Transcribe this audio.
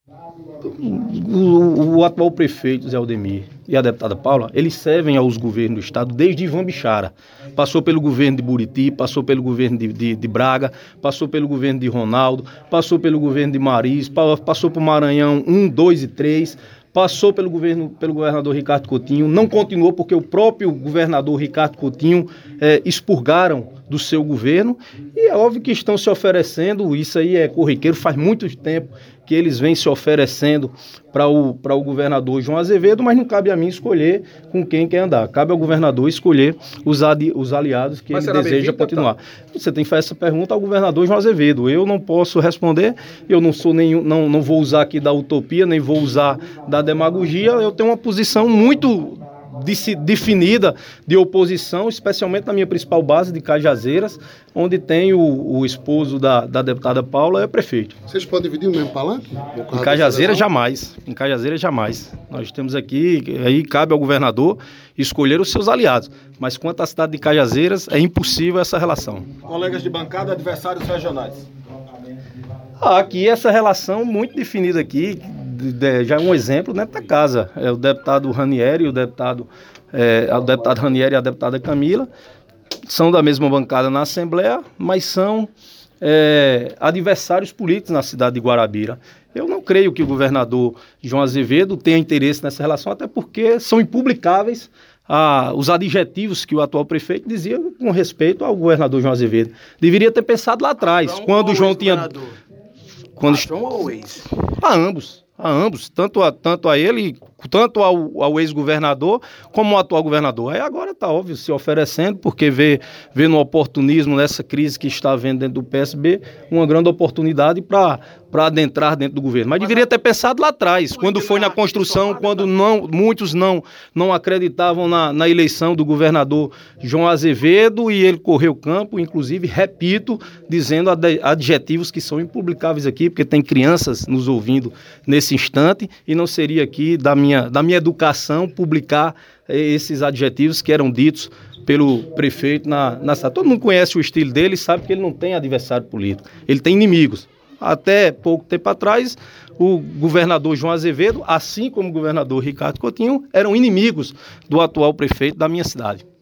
O atual prefeito Zé Aldemir e a deputada Paula, eles servem aos governos do estado desde Ivan Bichara. Passou pelo governo de Buriti, passou pelo governo de Braga, passou pelo governo de Ronaldo, passou pelo governo de Maris, passou por Maranhão 1, 2 e 3, passou pelo governador Ricardo Coutinho, não continuou porque o próprio governador Ricardo Coutinho expurgaram do seu governo, e é óbvio que estão se oferecendo, isso aí é corriqueiro, faz muito tempo que eles vêm se oferecendo para o governador João Azevedo, mas não cabe a mim escolher com quem quer andar, cabe ao governador escolher os aliados que ele deseja continuar. Você tem que fazer essa pergunta ao governador João Azevedo, eu não posso responder, eu não sou não vou usar aqui da utopia, nem vou usar da demagogia, eu tenho uma posição muito definida de oposição, especialmente na minha principal base de Cajazeiras, onde tem o esposo da deputada Paula, é prefeito. Vocês podem dividir o mesmo palanque? Em Cajazeiras jamais. Em Cajazeiras jamais. Nós temos aqui, aí cabe ao governador escolher os seus aliados. Mas quanto à cidade de Cajazeiras, é impossível essa relação. Colegas de bancada, adversários regionais. Aqui essa relação muito definida aqui, já é um exemplo dentro da casa. É o deputado Ranieri, o deputado Ranieri e a deputada Camila são da mesma bancada na Assembleia, mas são adversários políticos na cidade de Guarabira. Eu não creio que o governador João Azevedo tenha interesse nessa relação, até porque são impublicáveis os adjetivos que o atual prefeito dizia com respeito ao governador João Azevedo. Deveria ter pensado lá atrás, quando o João tinha... A ambos, tanto a ele, tanto ao ex-governador como ao atual governador. Aí agora está óbvio se oferecendo, porque vê no oportunismo, nessa crise que está havendo dentro do PSB, uma grande oportunidade para adentrar dentro do governo. Mas deveria ter pensado lá atrás, quando foi na construção, quando muitos não acreditavam na eleição do governador João Azevedo, e ele correu campo, inclusive, repito, dizendo adjetivos que são impublicáveis aqui, porque tem crianças nos ouvindo nesse instante, e não seria aqui da minha educação publicar esses adjetivos que eram ditos pelo prefeito na cidade. Todo mundo conhece o estilo dele e sabe que ele não tem adversário político, ele tem inimigos. Até pouco tempo atrás, o governador João Azevedo, assim como o governador Ricardo Coutinho, eram inimigos do atual prefeito da minha cidade.